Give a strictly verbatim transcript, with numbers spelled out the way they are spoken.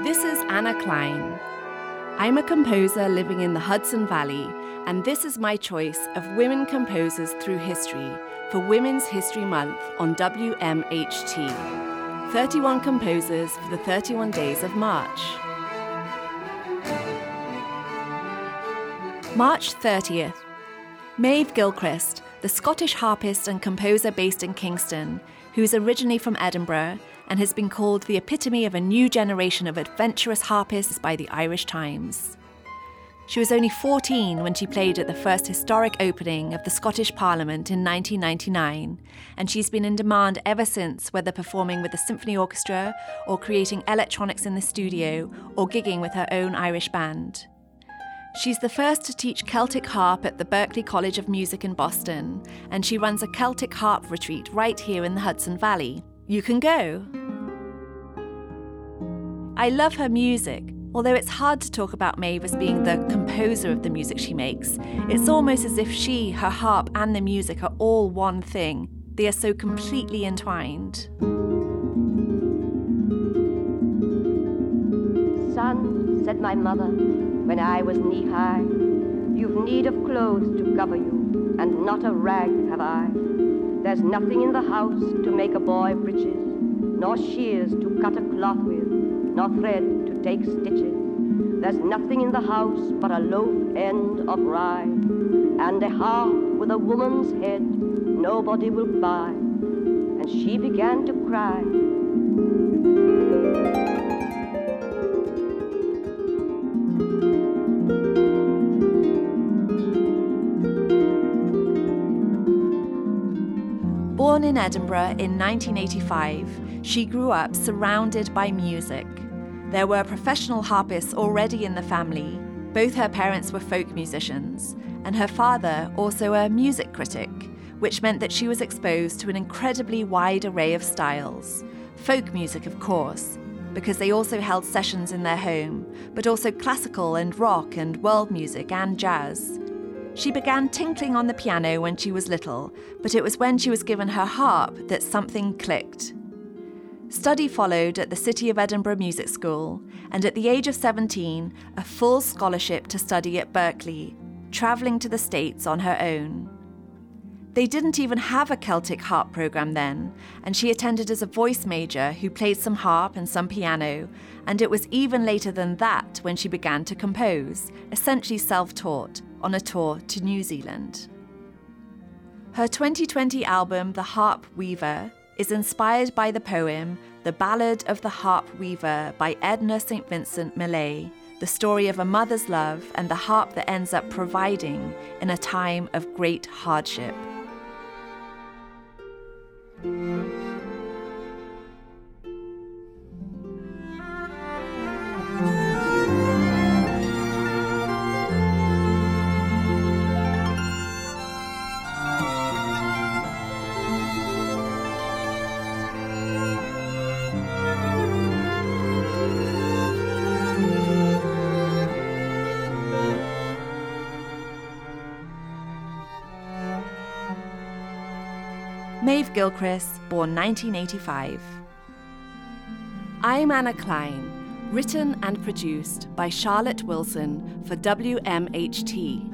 This is Anna Klein. I'm a composer living in the Hudson Valley, and this is my choice of women composers through history for Women's History Month on W M H T. thirty-one composers for the thirty-one days of March. March thirtieth. Maeve Gilchrist, the Scottish harpist and composer based in Kingston, who's originally from Edinburgh and has been called the epitome of a new generation of adventurous harpists by the Irish Times. She was only fourteen when she played at the first historic opening of the Scottish Parliament in nineteen ninety-nine, and she's been in demand ever since, whether performing with the symphony orchestra or creating electronics in the studio or gigging with her own Irish band. She's the first to teach Celtic harp at the Berklee College of Music in Boston, and she runs a Celtic harp retreat right here in the Hudson Valley. You can go. I love her music. Although it's hard to talk about Maeve as being the composer of the music she makes, it's almost as if she, her harp, and the music are all one thing. They are so completely entwined. Son, said my mother, when I was knee-high, you've need of clothes to cover you, and not a rag have I. There's nothing in the house to make a boy breeches, nor shears to cut a cloth with, nor thread to take stitches. There's nothing in the house but a loaf end of rye, and a harp with a woman's head nobody will buy. And she began to cry. Born in Edinburgh in nineteen eighty-five, she grew up surrounded by music. There were professional harpists already in the family. Both her parents were folk musicians, and her father also a music critic, which meant that she was exposed to an incredibly wide array of styles. Folk music, of course, because they also held sessions in their home, but also classical and rock and world music and jazz. She began tinkling on the piano when she was little, but it was when she was given her harp that something clicked. Study followed at the City of Edinburgh Music School, and at the age of seventeen, a full scholarship to study at Berklee, travelling to the States on her own. They didn't even have a Celtic harp programme then, and she attended as a voice major who played some harp and some piano, and it was even later than that when she began to compose, essentially self-taught, on a tour to New Zealand. Her twenty twenty album, The Harp Weaver, is inspired by the poem The Ballad of the Harp Weaver by Edna Saint Vincent Millay, the story of a mother's love and the harp that ends up providing in a time of great hardship. Maeve Gilchrist, born nineteen eighty-five. I'm Anna Klein, written and produced by Charlotte Wilson for W M H T.